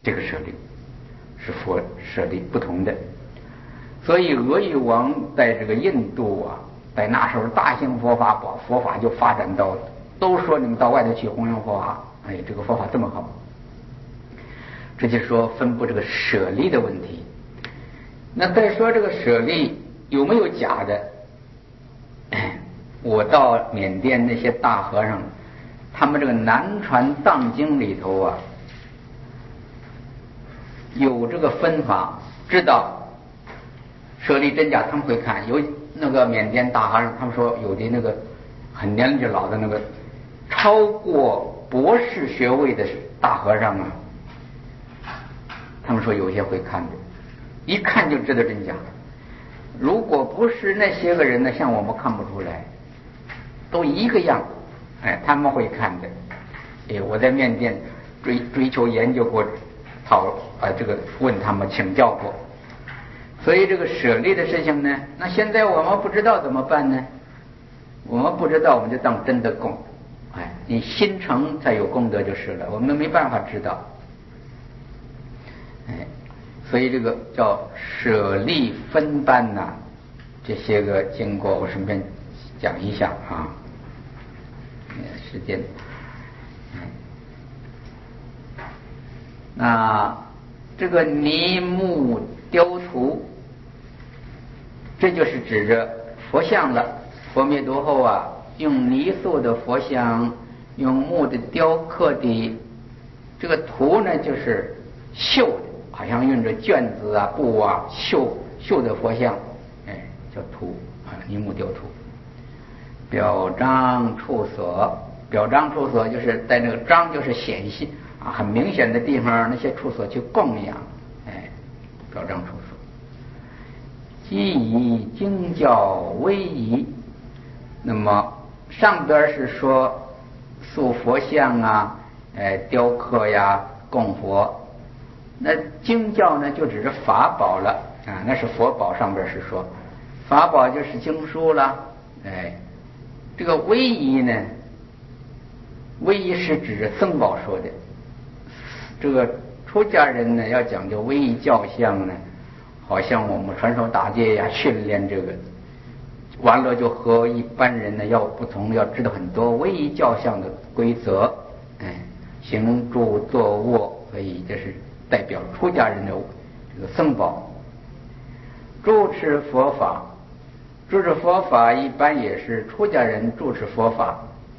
这个舍利是佛舍利不同的。所以阿育王在这个印度啊，在那时候大兴佛法，把佛法就发展到，都说你们到外头去弘扬佛法，哎，这个佛法这么好。这就是说分布这个舍利的问题。那再说这个舍利有没有假的？我到缅甸那些大和尚，他们这个南传藏经里头啊，有这个分法，知道舍利真假，他们会看。有那个缅甸大和尚，他们说有的那个很年纪老的那个超过博士学位的大和尚啊，他们说有些会看的，一看就知道真假。如果不是那些个人呢，像我们看不出来，都一个样，哎，他们会看的。哎，我在缅甸追求研究过，这个问他们请教过。所以这个舍利的事情呢，那现在我们不知道怎么办呢？我们不知道，我们就当真的供。哎，你心诚才有功德就是了，我们没办法知道。哎，所以这个叫舍利分班呐，这些个经过我顺便讲一下啊。时间，那这个泥木雕图，这就是指着佛像了。佛灭度后啊，用泥塑的佛像，用木的雕刻的这个图呢，就是绣的，好像用着绢子啊、布啊绣的佛像，哎，叫图啊，泥木雕图。表彰处所，表彰处所就是在那个彰就是显现啊，很明显的地方，那些处所去供养，哎，表彰处所。基以经教威仪，那么上边是说塑佛像啊，雕刻呀，供佛。那经教呢，就只是法宝了啊，那是佛宝，上边是说法宝就是经书了，哎。这个威仪呢，威仪是指着僧宝说的。这个出家人呢，要讲究威仪教相呢，好像我们传授大戒呀，训练这个，完了就和一般人呢要不同，要知道很多威仪教相的规则，哎，行住坐卧，所以这是代表出家人的这个僧宝。主持佛法。主持佛法一般也是出家人主持佛法，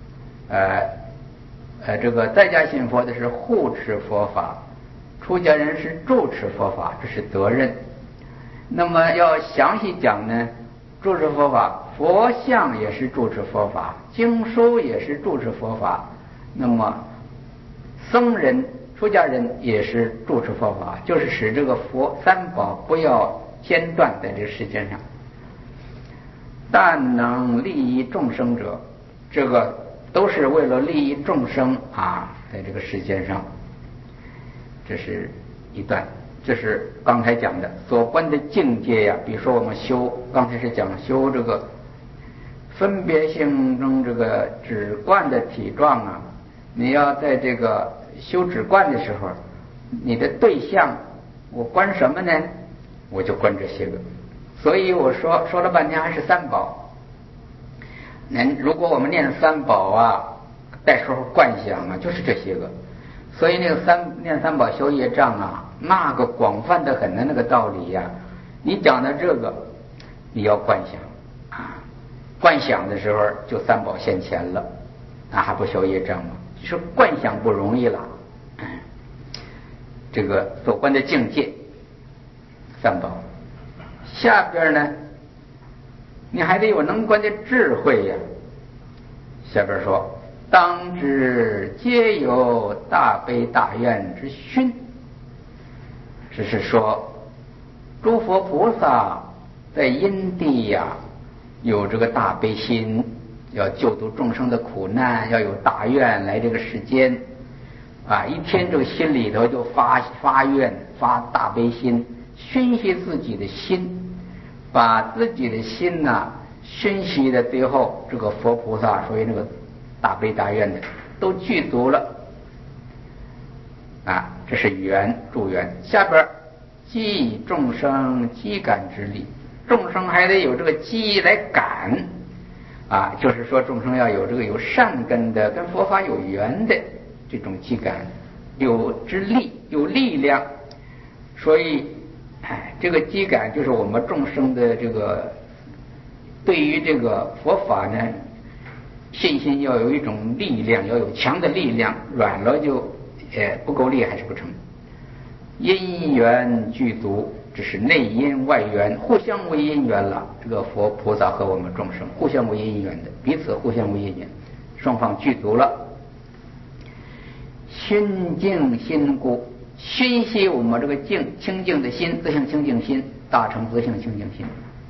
这个在家信佛的是护持佛法，出家人是主持佛法，这是责任。那么要详细讲呢，主持佛法，佛像也是主持佛法，经书也是主持佛法，那么僧人、出家人也是主持佛法，就是使这个佛三宝不要间断在这个世界上。但能利益众生者，这个都是为了利益众生啊，在这个世间上。这是一段，这是刚才讲的所观的境界呀。比如说我们修，刚才是讲修这个分别性中这个止观的体状啊，你要在这个修止观的时候，你的对象我观什么呢？我就观这些个。所以我说了半天还是三宝。如果我们念三宝啊，带时候观想啊，就是这些个。所以那个念三宝修业障啊，那个广泛的很的那个道理呀，你讲的这个，你要观想啊，观想的时候就三宝现前了，那还不修业障吗？就是观想不容易了。这个所观的境界，三宝。下边呢，你还得有能观的智慧呀。下边说，当知皆有大悲大愿之熏，只是说诸佛菩萨在因地呀，有这个大悲心，要救度众生的苦难，要有大愿来这个世间啊，一天这个心里头就发愿发大悲心，熏习自己的心，把自己的心呐熏习的最后，这个佛菩萨所以那个大悲大愿的都具足了。 啊，这是缘助缘。下边积众生积感之力，众生还得有这个积来感啊，就是说众生要有这个有善根的，跟佛法有缘的这种积感，有之力，有力量。所以这个积感就是我们众生的这个对于这个佛法呢，信心要有一种力量，要有强的力量，软了就不够力还是不成。因缘具足，这是内因外缘互相为因缘了。这个佛菩萨和我们众生互相为因缘的，彼此互相为因缘，双方具足了。熏净心故，熏习我们这个清净的心，自性清净心，大乘自性清净心。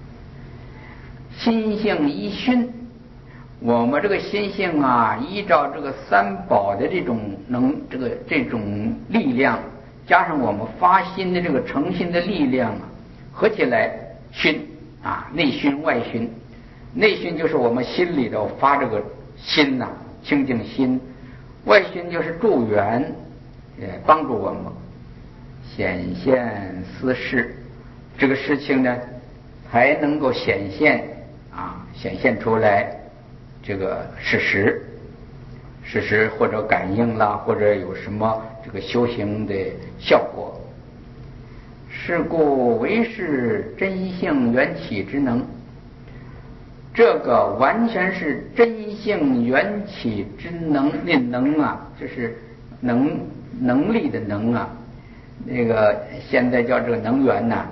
心性一熏，我们这个心性啊，依照这个三宝的这种力量，加上我们发心的这个诚心的力量啊，合起来熏啊，内熏外熏。内熏就是我们心里头发这个心呐，清净心；外熏就是助缘，帮助我们显现思事，这个事情呢才能够显现出来这个事实或者感应啦，或者有什么这个修行的效果。是故为是真性缘起之能，这个完全是真性缘起之能。那能啊，就是能力的能啊，那个现在叫这个能源呐。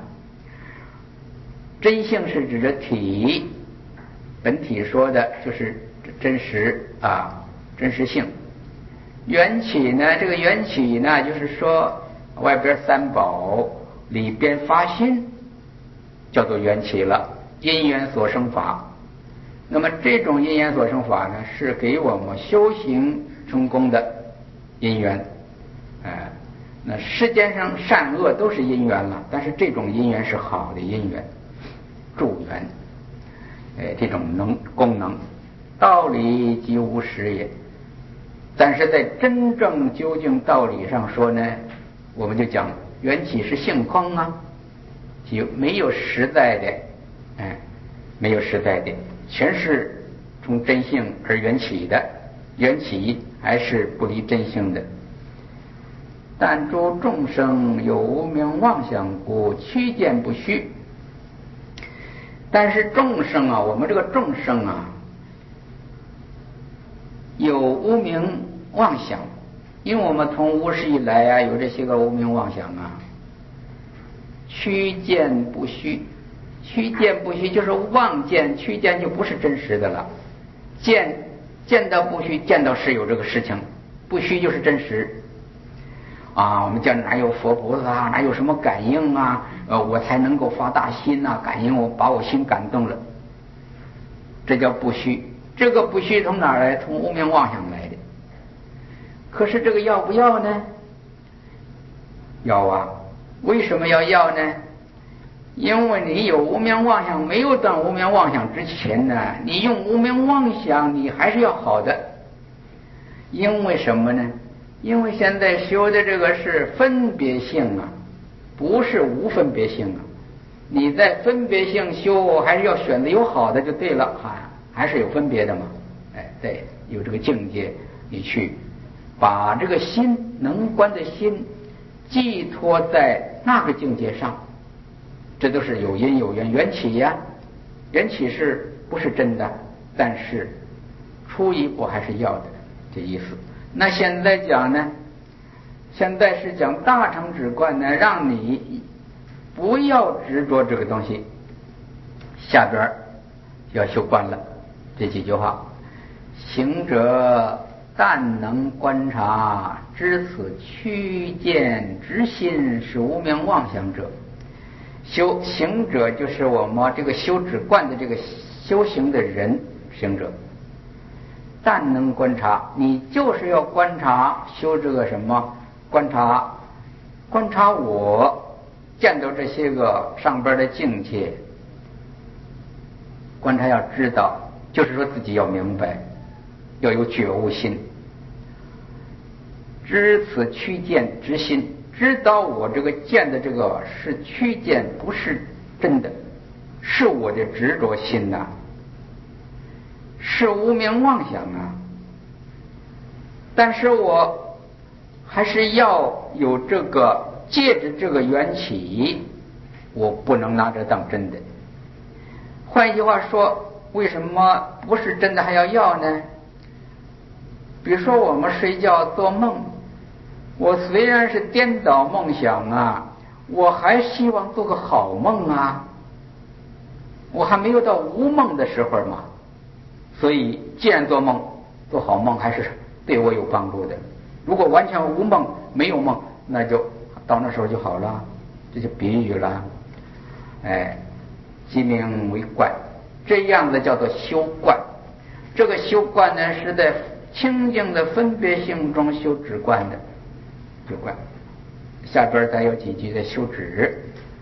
真性是指着体，本体说的就是真实啊，真实性。缘起呢，这个缘起呢，就是说外边三宝里边发心，叫做缘起了，因缘所生法。那么这种因缘所生法呢，是给我们修行成功的因缘。那世间上善恶都是因缘了，但是这种因缘是好的因缘，助缘。这种功能，道理即无实也。但是在真正究竟道理上说呢，我们就讲缘起是性空啊，就没有实在的，没有实在的，全是从真性而缘起的，缘起还是不离真性的。但诸众生有无明妄想故，趋见不虚。但是众生啊，我们这个众生啊，有无明妄想，因为我们从无始以来啊，有这些个无明妄想啊。趋见不虚，趋见不虚就是妄见，趋见就不是真实的了。见到不虚，见到是有这个事情，不虚就是真实。我们讲哪有佛菩萨，哪有什么感应啊？我才能够发大心啊，感应把我心感动了，这叫不虚。这个不虚从哪儿来？从无明妄想来的。可是这个要不要呢？要啊。为什么要呢？因为你有无明妄想，没有断无明妄想之前呢，你用无明妄想，你还是要好的。因为什么呢？因为现在修的这个是分别性啊，不是无分别性啊。你在分别性修，还是要选择有好的就对了，还是有分别的嘛。对，有这个境界，你去把这个心能观的心寄托在那个境界上，这都是有因有缘，缘起呀。缘起是不是真的？但是初一步还是要的，这意思。那现在讲呢？现在是讲大乘止观呢，让你不要执着这个东西。下边要修观了，这几句话：行者但能观察，知此趋见执心是无明妄想者。行者就是我们这个修止观的这个修行的人，行者。但能观察，你就是要观察修这个什么？观察我见到这些个上边的境界，观察要知道，就是说自己要明白，要有觉悟心。 知此曲见之心，知道我这个见的这个是曲见，不是真的，是我的执着心呐，是无明妄想啊。但是我还是要有这个借着这个缘起，我不能拿这当真的。换一句话说，为什么不是真的还要呢？比如说我们睡觉做梦，我虽然是颠倒梦想啊，我还希望做个好梦啊，我还没有到无梦的时候嘛。所以既然做梦做好梦还是对我有帮助的。如果完全无梦没有梦，那就到那时候就好了，这就比喻了。即名为观，这样的叫做修观。这个修观呢，是在清净的分别性中修止观的，修观。下边再有几句的修止。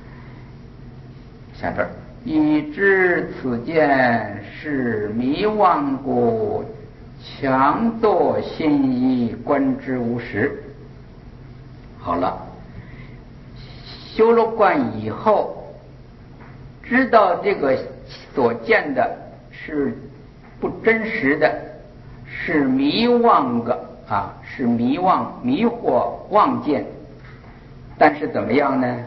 下边已知此见是迷妄故，强堕心意，观之无实。好了，修了观以后，知道这个所见的是不真实的，是迷妄的啊，是迷惑妄见。但是怎么样呢？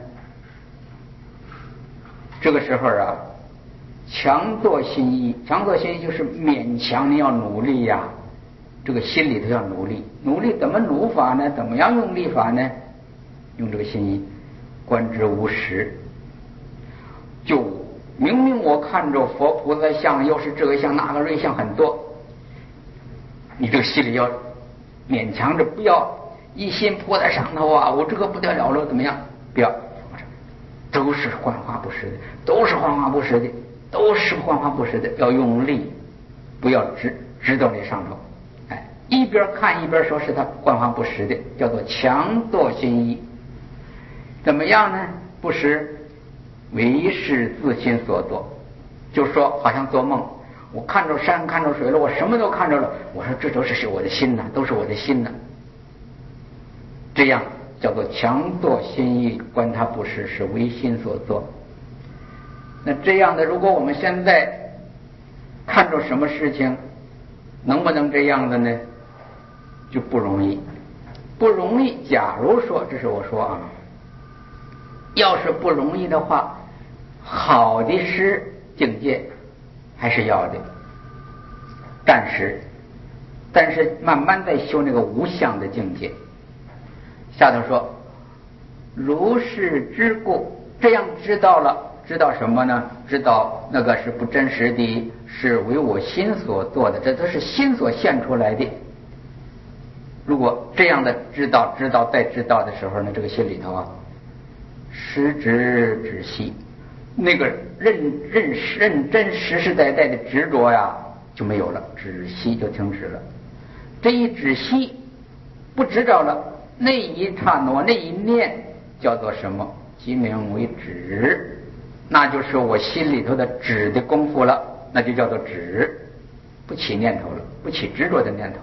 这个时候啊，强作心意，强作心意就是勉强，你要努力呀，这个心里头要努力，努力怎么努法呢？怎么样用力法呢？用这个心意，观之无实。就明明我看着佛菩萨像，又是这个像那个瑞相很多，你这个心里要勉强着，不要一心扑在上头啊，我这个不得了了怎么样？不要，都是幻化不实的，都是幻化不实的，都是幻化不实的，要用力，不要直到那上头。一边看一边说是他幻化不实的，叫做强作心意。怎么样呢？不实为是自心所作，就说好像做梦，我看着山看着水了，我什么都看着了，我说这都是我的心呐，都是我的心呐。这样叫做强作心意，观它不实，是为心所作。那这样的，如果我们现在看着什么事情，能不能这样的呢？就不容易，不容易。假如说，这是我说啊，要是不容易的话，好的是境界还是要的，但是慢慢在修那个无相的境界。下头说如是知故，这样知道了，知道什么呢？知道那个是不真实的，是为我心所做的，这都是心所现出来的。如果这样的知道再知道的时候呢，这个心里头啊，实执止息，那个认真实实在在的执着呀就没有了，止息就停止了。这一止息不知道了，那一刹那那一念叫做什么？即名为止，那就是我心里头的止的功夫了，那就叫做止，不起念头了，不起执着的念头。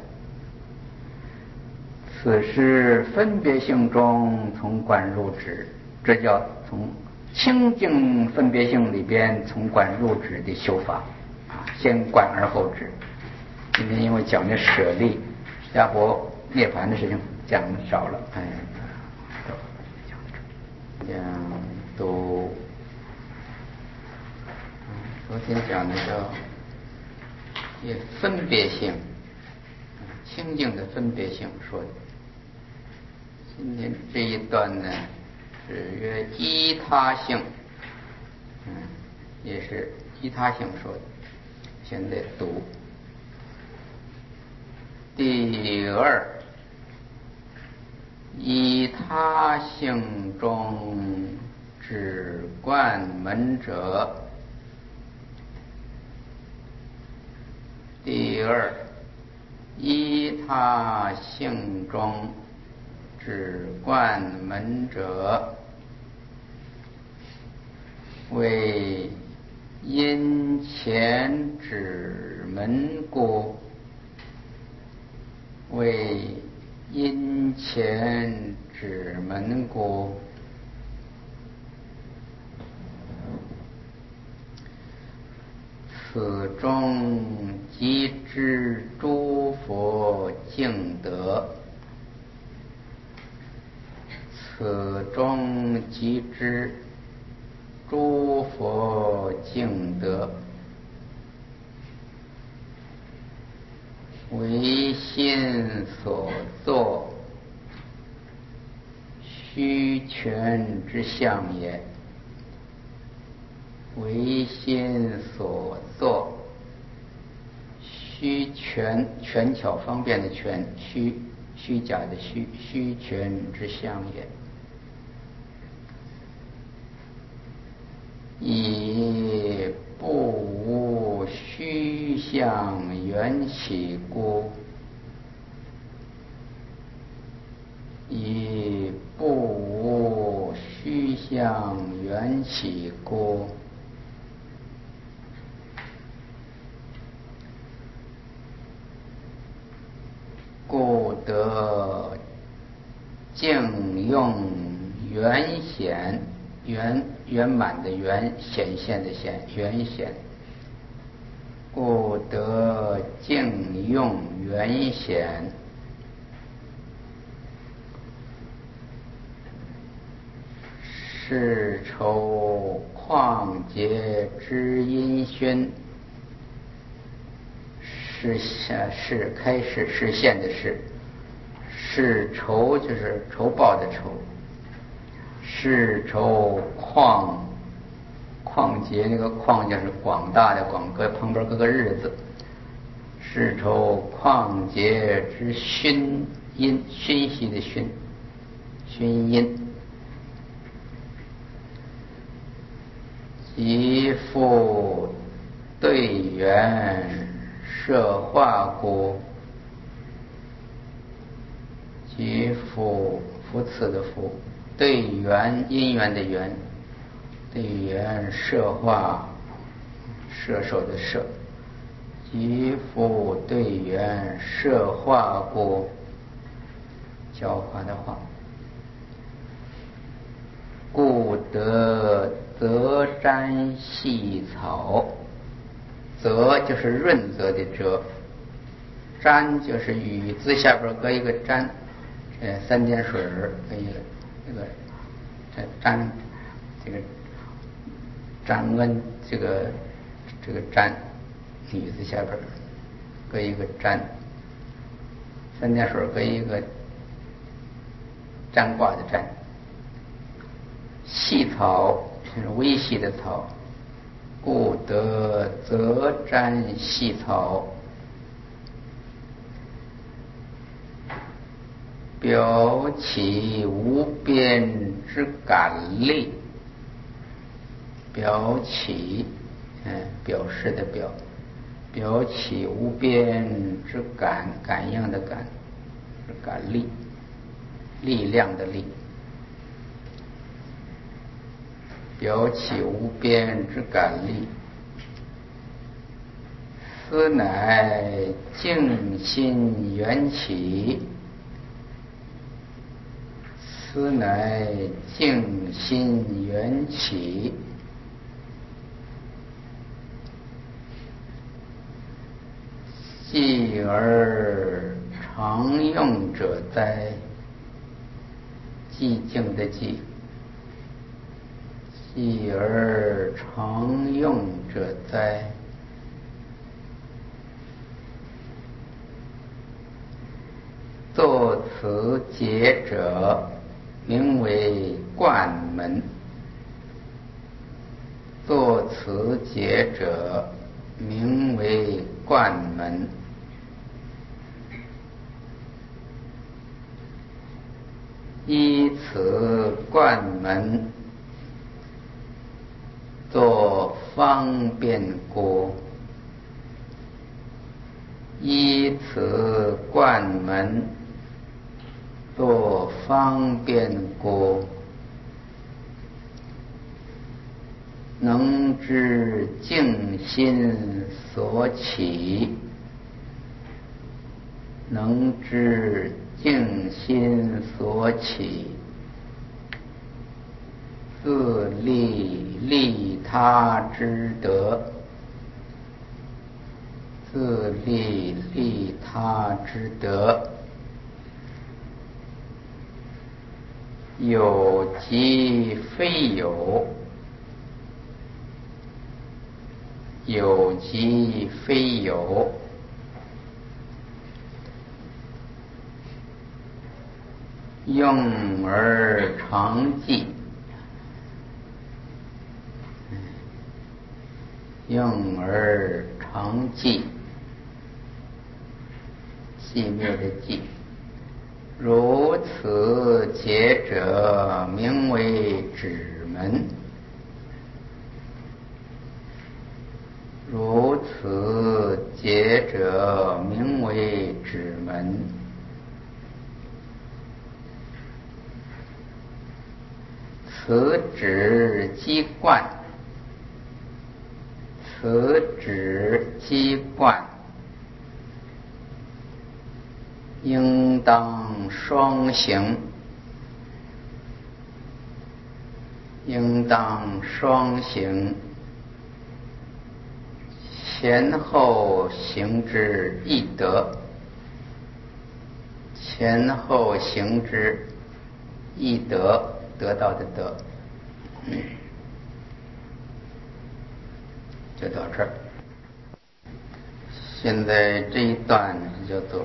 此是分别性中从观入止，这叫从清净分别性里边从观入止的修法啊，先观而后止。今天因为讲的舍利下婆涅槃的事情讲的少了，讲都昨天讲的叫也分别性，清净的分别性说的。今天这一段呢是曰依他性，也是依他性说的。现在读第二，依他性中止观门者。第二，依他性中止观门者，为因前止门故，为阴前指门故，此中即知诸佛净德，此中即知诸佛净德，唯心所作，虚权之相也。唯心所作，虚权，权巧方便的权，虚假的虚权之相也。以不无虚相缘起故，以不无虚相缘起故，故得净用圆显，圆满的圆，显现的显，圆显，故得净用圆显，是愁旷劫之因熏，是开始实现的事，是酬就是酬报的酬，是酬旷劫，那个旷就是广大的广，旁边搁个日字，是酬旷劫之熏因，熏习的熏因，即复对缘摄化故，即复次的复，对缘因缘的缘，对缘摄化，摄受的摄，即复对缘摄化故，教化的化，故得泽瞻细草，泽就是润泽的泽，瞻就是雨字下边搁一个瞻，三点水搁一个这个瞻，这个瞻恩，这个瞻，雨字下边搁一个瞻，三点水搁一个占卦的占。细草是微细的草，故得泽瞻细草，表起无边之感力，表起，表示的表，表起无边之感应的感，是感力，力量的力，表起无边之感力，斯乃净心缘起，斯乃净心缘起，继而常用者哉，寂静的寂，继而常用者哉，作此解者名为观门，作此解者名为观门，依此观门作方便故，依此观门作方便故，能知净心所起，能知净心所起，自利利他之德，自利利他之德，有即非有，有即非有，用而常记，用而常记，寂灭的寂，如此解者，名为指门。如此解者，名为指门。此指机贯，此指机贯，应当双行，应当双行，前后行之亦得，前后行之亦得，得到的得。就到这儿。现在这一段叫做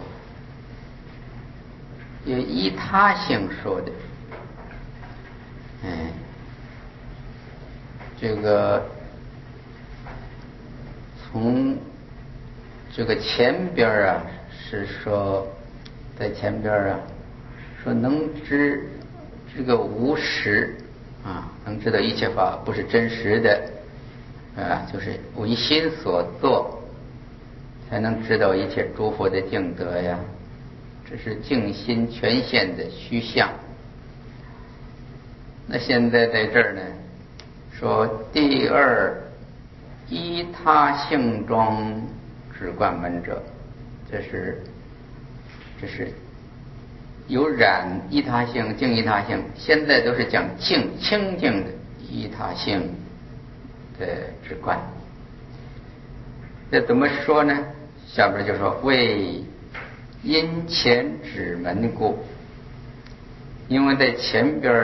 有依他性说的，这个从这个前边啊是说，在前边啊说能知这个无实啊，能知道一切法不是真实的就是唯心所作，才能知道一切诸佛的净德呀。这是净心全现的虚相。那现在在这儿呢，说第二依他性中止观门者，这是有染依他性、净依他性，现在都是讲清净的依他性的止观。这怎么说呢？下边就说为因前指门故，因为在前边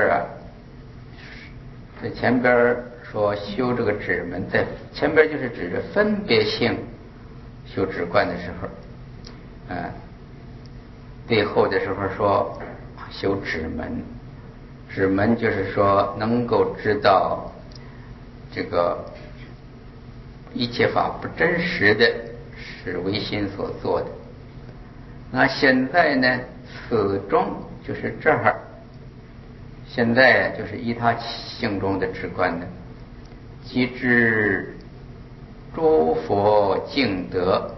在前边说修这个指门，在前边就是指着分别性修止观的时候，最后的时候说修指门，指门就是说能够知道这个一切法不真实的，是唯心所做的。那现在呢，此中就是这儿，现在就是依他性中的止观的，即知诸佛净德，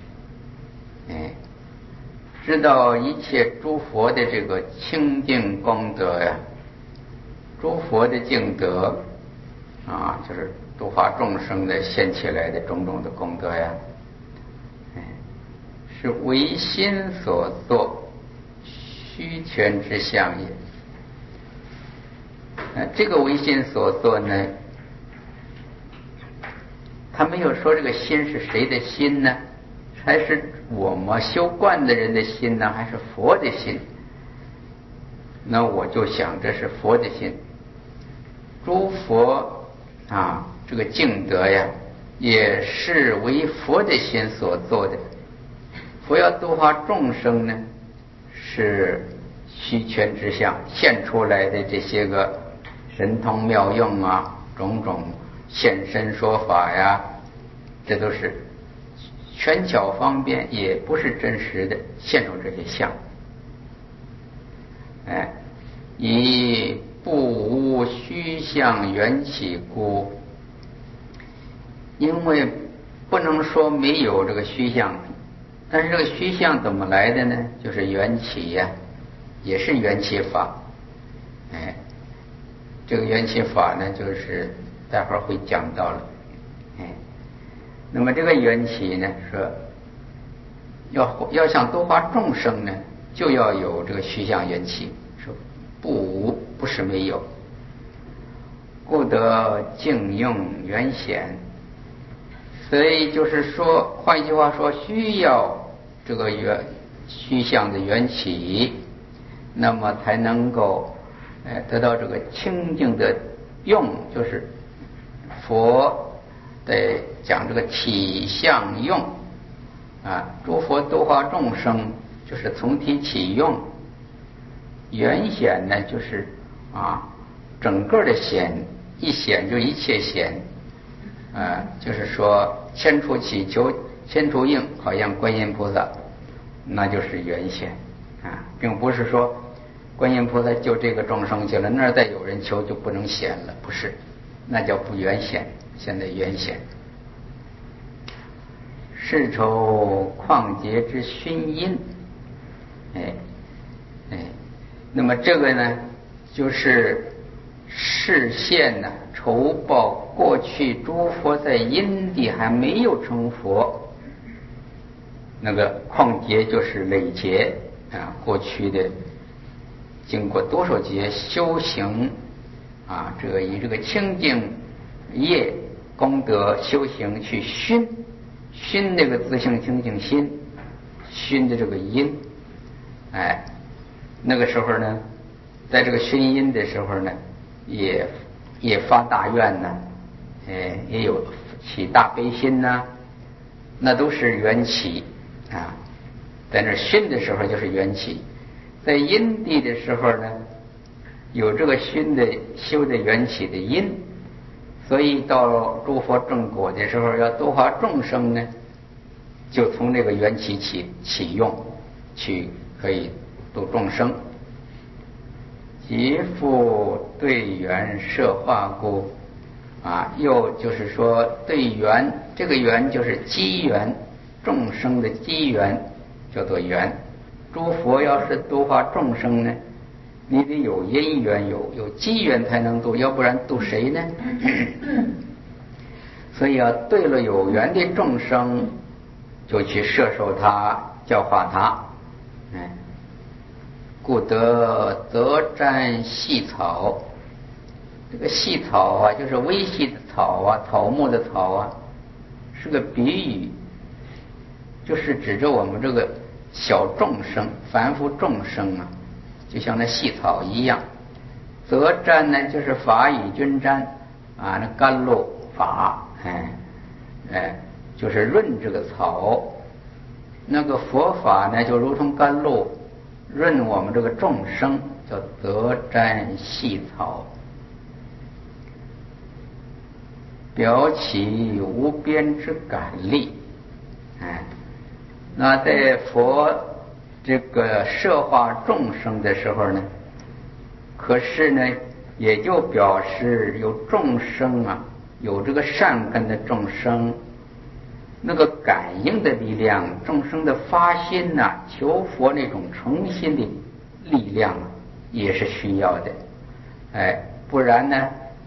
知道一切诸佛的这个清净功德呀，诸佛的净德就是度化众生的现起来的种种的功德呀，是唯心所作，虚权之相也。这个唯心所作呢，他没有说这个心是谁的心呢？还是我们修观的人的心呢？还是佛的心？那我就想这是佛的心。诸佛这个净德呀，也是为佛的心所做的。佛要度化众生呢，是虚权之相现出来的这些个神通妙用种种现身说法呀，这都是权巧方便，也不是真实的现出这些相。以不无虚相缘起故，因为不能说没有这个虚相，但是这个虚相怎么来的呢？就是缘起呀，也是缘起法。这个缘起法呢，就是待会儿会讲到了。那么这个缘起呢，说要想度化众生呢， 就要有这个虚相缘起，说不是没有，故得净用缘显。所以就是说，换一句话说，需要这个虚相的缘起，那么才能够得到这个清净的用，就是佛得讲这个体相用啊，诸佛度化众生就是从体起用，缘显呢就是整个的显，一显就一切显，就是说千处祈求千处应，好像观音菩萨，那就是缘显并不是说观音菩萨就这个众生去了，那儿再有人求就不能显了，不是，那叫不缘显，现在缘显。世愁旷劫之熏因，那么这个呢，就是示现呢酬报过去诸佛在因地还没有成佛，那个旷劫就是累劫过去的经过多少劫修行这个以这个清净业功德修行去熏那个自性清净心，熏的这个因，那个时候呢，在这个熏因的时候呢，也发大愿呢，也有起大悲心呐，那都是缘起在那熏的时候就是缘起，在因地的时候呢，有这个熏的修的缘起的因，所以到诸佛正果的时候要度化众生呢，就从这个缘起起用去可以度众生。即复对缘摄化故又就是说对缘，这个缘就是机缘，众生的机缘叫做缘。诸佛要是度化众生呢，你得有因缘，有机缘才能度，要不然度谁呢？所以对了有缘的众生，就去摄受他，教化他。故得则瞻细草，这个细草就是微细的草草木的草是个比喻，就是指着我们这个小众生、凡夫众生就像那细草一样。则瞻呢，就是法与均瞻那甘露法，就是润这个草。那个佛法呢，就如同甘露润我们这个众生，叫则瞻细草，表起无边之感力。那在佛这个摄化众生的时候呢，可是呢，也就表示有众生有这个善根的众生，那个感应的力量，众生的发心求佛那种诚心的力量也是需要的。不然呢，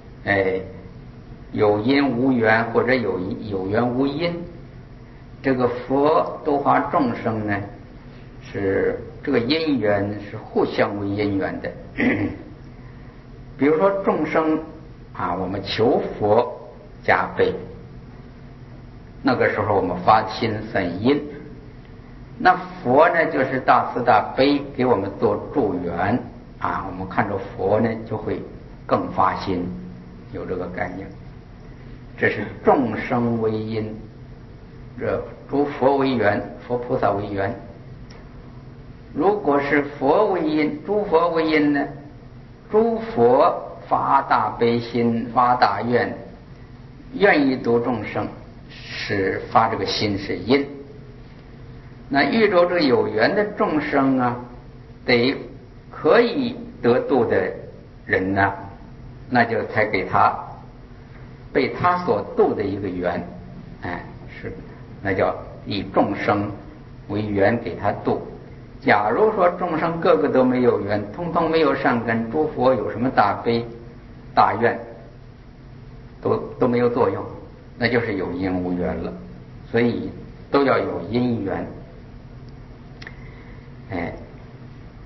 有因无缘，或者有缘无因。这个佛度化众生呢，是这个因缘是互相为因缘的。比如说众生我们求佛加倍，那个时候我们发心散因，那佛呢就是大慈大悲给我们做助缘我们看着佛呢就会更发心，有这个感应。这是众生为因，这诸佛为缘，佛菩萨为缘。如果是佛为因，诸佛为因呢，诸佛发大悲心，发大愿，愿意度众生，是发这个心是因。那遇着这个有缘的众生得可以得度的人那就才给他被他所度的一个缘，是那叫以众生为缘给他度。假如说众生个个都没有缘，通通没有善根，诸佛有什么大悲大愿都没有作用，那就是有因无缘了。所以都要有因缘。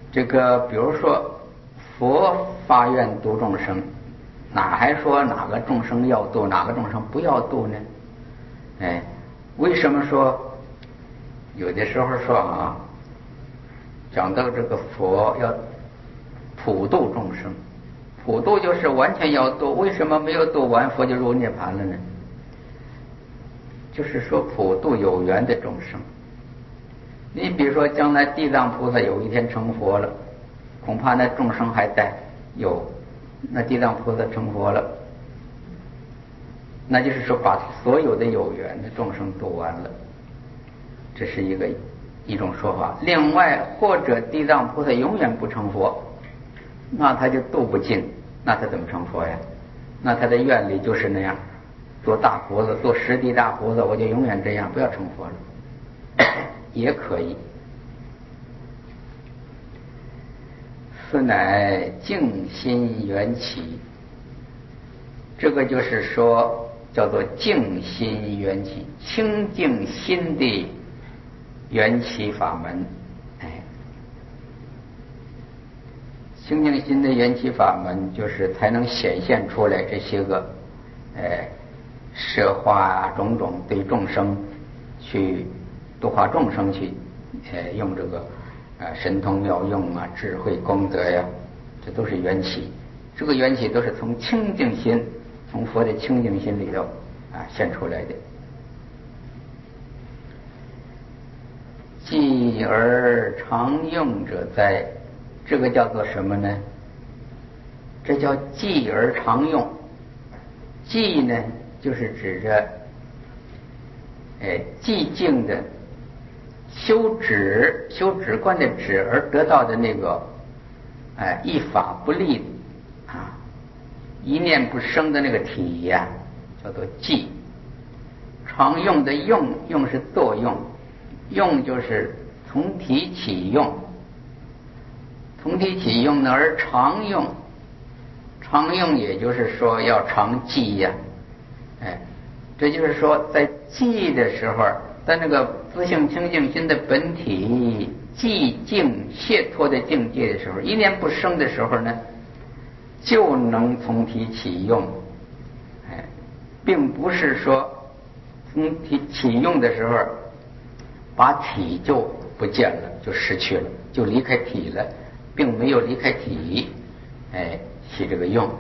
这个比如说佛发愿度众生，哪还说哪个众生要度，哪个众生不要度呢？哎，为什么说有的时候说啊，讲到这个佛要普度众生，普度就是完全要度，为什么没有度完佛就入涅槃了呢？就是说普度有缘的众生。你比如说将来地藏菩萨有一天成佛了，恐怕那众生还在有，那地藏菩萨成佛了，那就是说把所有的有缘的众生度完了，这是一种说法。另外，或者地藏菩萨永远不成佛，那他就度不尽，那他怎么成佛呀？那他的愿力就是那样，做大菩萨，做十地大菩萨，我就永远这样，不要成佛了，也可以。此乃净心缘起，这个就是说叫做净心缘起，清净心的缘起法门。清净心的缘起法门，就是才能显现出来这些个摄化种种对众生去度化众生去用这个神通妙用啊，智慧功德呀，这都是缘起。这个缘起都是从清净心，从佛的清净心里头现出来的。济而常用者哉，这个叫做什么呢？这叫济而常用。济呢，就是指着寂静的修止观的止而得到的那个一法不立一念不生的那个体呀，叫做寂。常用的用是作用，用就是从体起用，从体起用呢，而常用也就是说要常寂呀。这就是说在寂的时候，在那个自性清净心的本体寂静解脱的境界的时候，一念不生的时候呢，就能从体起用。并不是说从体起用的时候把体就不见了，就失去了，就离开体了，并没有离开体起这个用。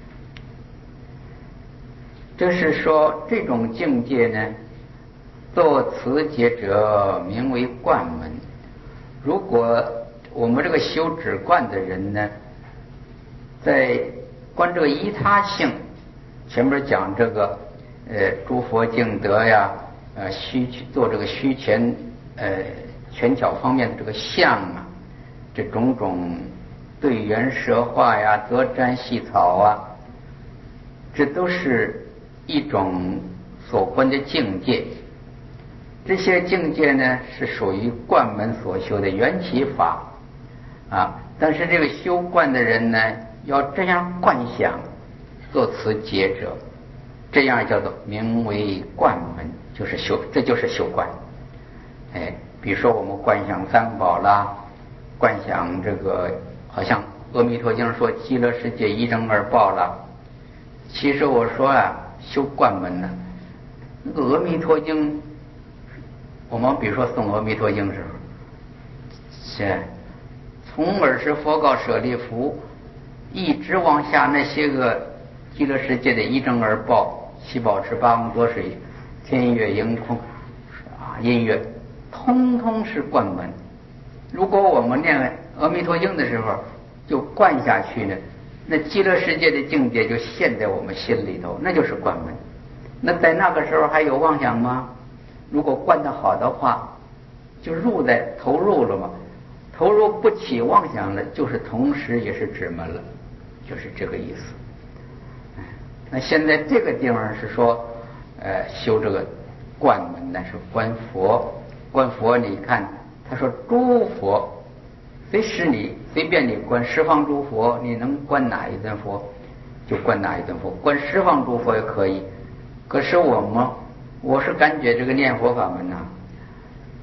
这是说这种境界呢，作此解者名为观门。如果我们这个修止观的人呢，在观这个依他性，前面讲这个诸佛净德呀，做这个虚权权巧方面的这个相啊，这种种对缘摄化呀，择瞻细草啊，这都是一种所观的境界。这些境界呢，是属于观门所修的缘起法但是这个修观的人呢，要这样观想作此解者，这样叫做名为观门，就是修，这就是修观。比如说我们观想三宝啦，观想这个好像阿弥陀经说极乐世界一真二报啦，其实我说修观门呢，那个阿弥陀经，我们比如说诵阿弥陀经时候，从尔时佛告舍利弗，一直往下那些个极乐世界的一真二报、七宝池、八功多水、天乐营空音乐，通通是观门。如果我们念阿弥陀经的时候就观下去呢，那极乐世界的境界就现在我们心里头，那就是观门。那在那个时候还有妄想吗？如果观得好的话，就投入了嘛，投入不起妄想了，就是同时也是指门了，就是这个意思。那现在这个地方是说修这个观门呢，是观佛。观佛你看他说诸佛随便你观十方诸佛，你能观哪一尊佛就观哪一尊佛，观十方诸佛也可以。可是我是感觉这个念佛法门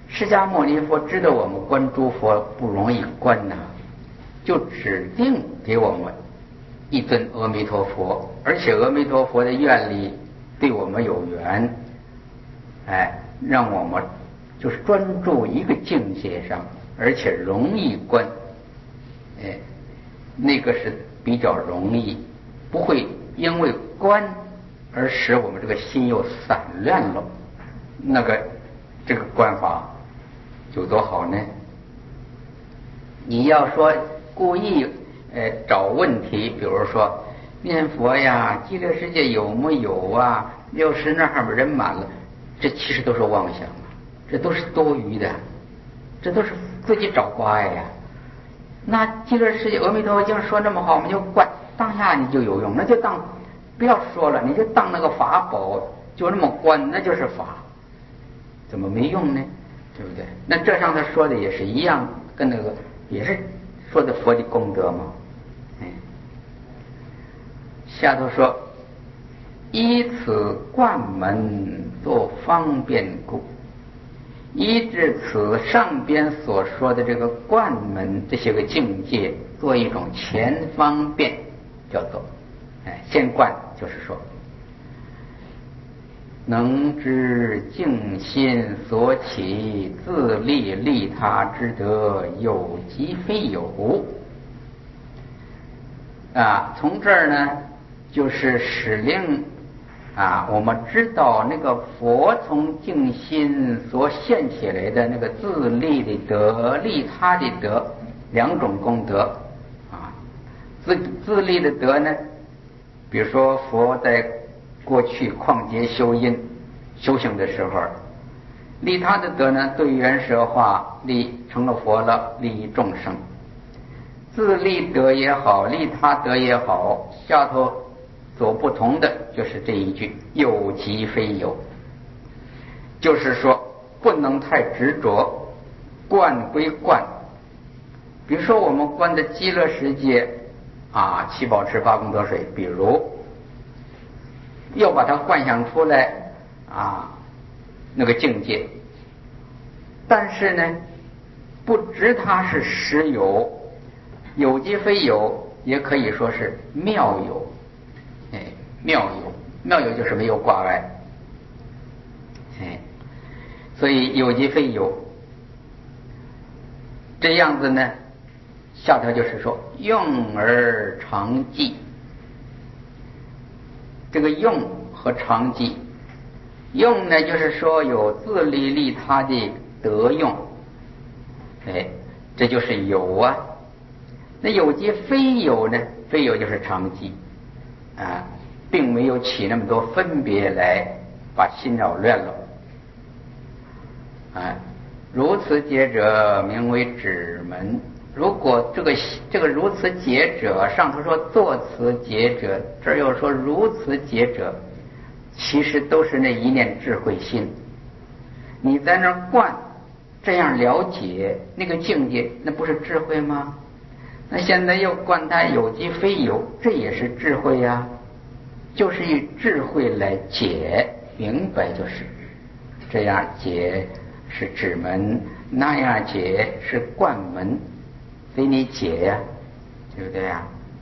释迦牟尼佛知道我们观诸佛不容易观呐，就指定给我们一尊阿弥陀佛，而且阿弥陀佛的愿力对我们有缘，让我们就是专注一个境界上，而且容易观，那个是比较容易，不会因为观而使我们这个心又散乱了。那个这个观法有多好呢？你要说故意找问题，比如说念佛呀，极乐世界有没有啊？60那儿人满了，这其实都是妄想啊，这都是多余的，这都是自己找瓜呀。那极乐世界阿弥陀佛经说那么好，我们就观，当下你就有用，那就当不要说了，你就当那个法宝，就那么观，那就是法，怎么没用呢？对不对？那这上头说的也是一样，跟那个也是说的佛的功德嘛。下头说依此观门做方便故，依至此上边所说的这个观门这些个境界做一种前方便，叫做先观，就是说能知净心所起自利利他之德有即非有从这儿呢就是使令我们知道那个佛从净心所现起来的那个自利的德、利他的德两种功德自利的德呢，比如说佛在过去旷劫修行的时候，利他的德呢，对缘舍化利成了佛了，利益众生。自利德也好，利他德也好，下头所不同的就是这一句有即非有，就是说不能太执着，观归观。比如说我们观的极乐世界七宝池八功德水，比如要把它幻想出来那个境界，但是呢不知它是实有，有即非有，也可以说是妙有。妙有就是没有挂碍，所以有即非有。这样子呢，下头就是说用而常记。这个用和常记，用呢就是说有自利利他的德用，这就是有啊。那有即非有呢？非有就是常记并没有起那么多分别来把心扰乱了如此解者名为止门。如果这个如此解者，上头说作此解者，这儿又说如此解者，其实都是那一念智慧心。你在那儿观，这样了解那个境界，那不是智慧吗？那现在又观它有即非有，这也是智慧呀，就是以智慧来解明白，就是这样解是指门，那样解是观门，所以你解呀，对不对呀？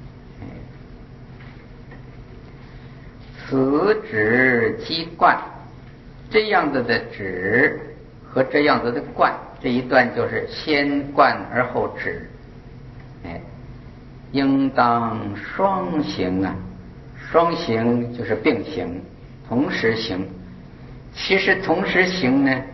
此指即观，这样子的指和这样子的观，这一段就是先观而后指，应当双行双行就是并行，同时行。其实同时行呢，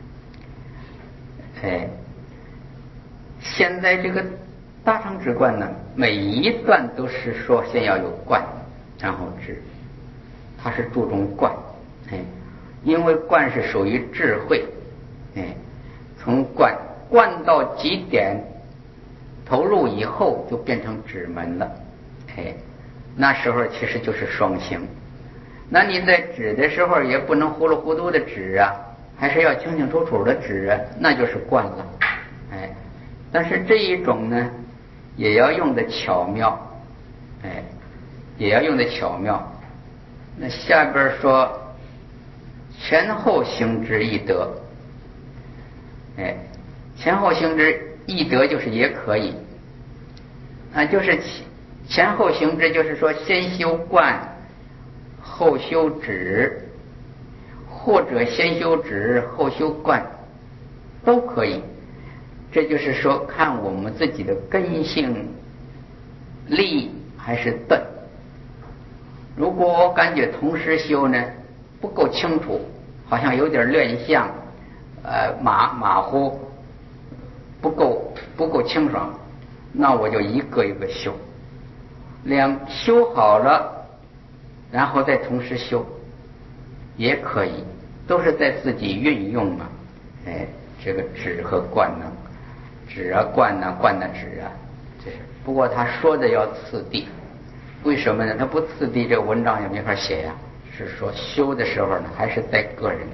现在这个大乘止观呢，每一段都是说先要有观，然后止，它是注重观，因为观是属于智慧，从观到极点投入以后，就变成止门了，那时候其实就是双行。那你在止的时候也不能糊里糊涂的止还是要清清楚楚的止那就是观了，但是这一种呢，也要用的巧妙，也要用的巧妙。那下边说前后行之一德， 前后行之易得就是也可以就是前后行之，就是说先修观后修止，或者先修止后修观都可以。这就是说看我们自己的根性利还是钝。如果我感觉同时修呢不够清楚，好像有点乱象，马虎，不够清爽，那我就一个一个修，修好了然后再同时修也可以，都是在自己运用嘛。这个止和观呢，止啊观啊观啊止啊，这是。不过他说的要次第，为什么呢？他不次第，这个文章也没法写呀。是说修的时候呢，还是在个人。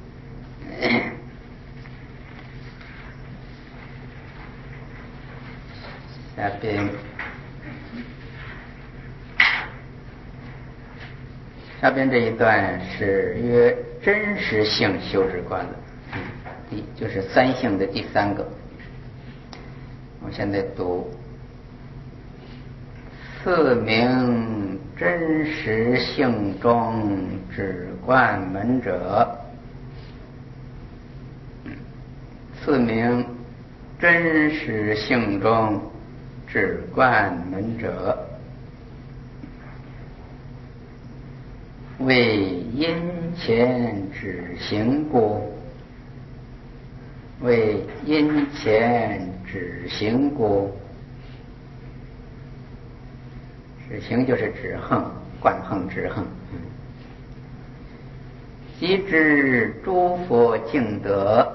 下边这一段是曰真实性修止观了，就是三性的第三个。我现在读：四名真实性中止观门者，四名真实性中止观门者，为因前止行故，为因前止行故。止行就是止横，观横止横。即知诸佛净德，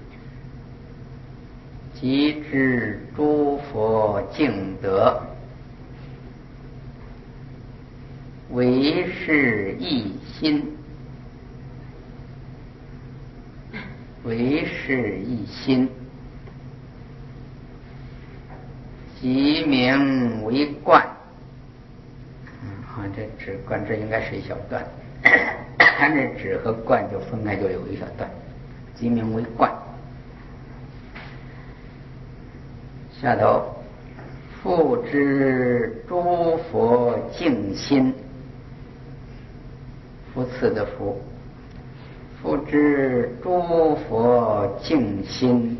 即知诸佛净德，唯是一心，唯是一心，即名为观。这止观这应该是一小段，看这止和观就分开，就有一小段，即名为观。下头复知诸佛净心，复次的复，复知诸佛净心，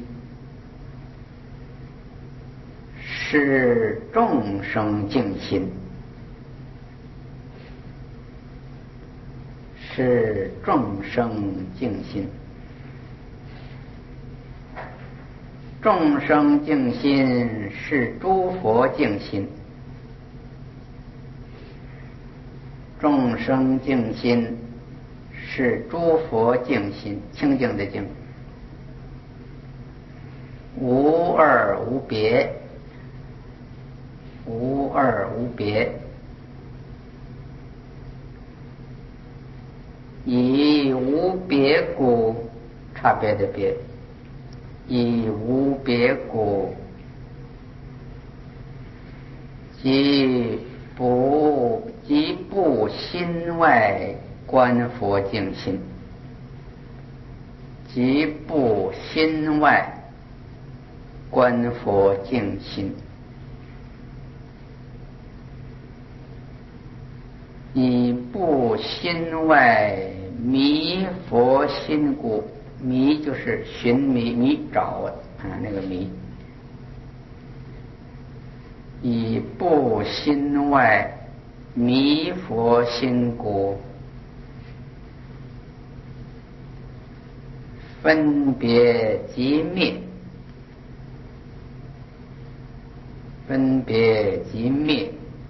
是众生净心，是众生净心。众生净心是诸佛净心，众生净心是诸佛净心，清净的净，无二无别，无二无别，以无别故，差别的别，以无别故，即不心外观佛净心，即不心外观佛净心，以不心外迷佛心故，迷就是寻迷，迷找那个迷，以不心外迷佛心故，分别即灭，分别即灭，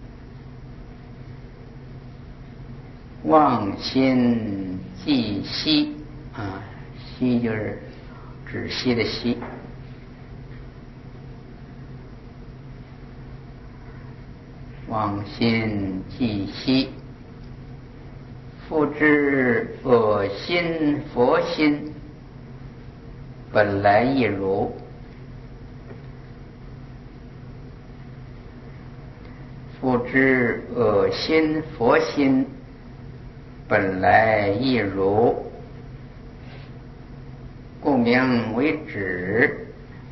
妄心即息息就是止息的息，妄心即息。复知恶心佛心本来亦如，复知恶心佛心本来亦如，故故名为止，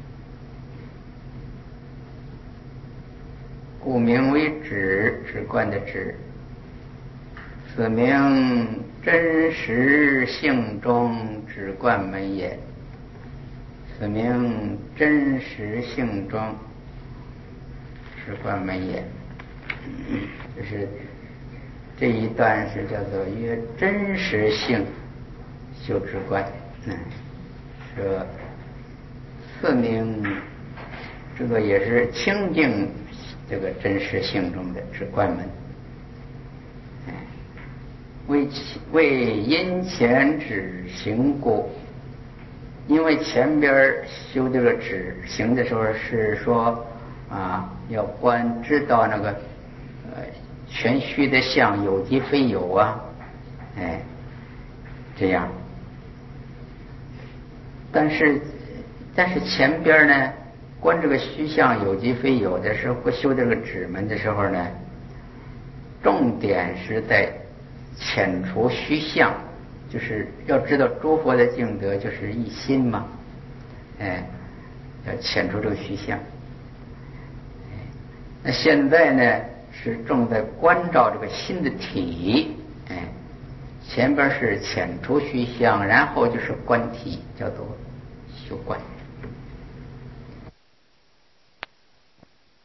故名为止，止观的止。此名真实性中止观门也。此名真实性中止观门也。就是这一段是叫做曰真实性修止观。说此名这个也是清净这个真实性中的止观门。为因前止行故，因为前边修这个止行的时候是说要知道那个全虚的相有即非有啊，这样。但是前边呢，观这个虚相有即非有的时候，修这个止门的时候呢，重点是在遣除虚相，就是要知道诸佛的净德就是一心嘛，要遣除这个虚相。那现在呢是重在关照这个心的体，前边是遣除虚相，然后就是观体，叫做修观。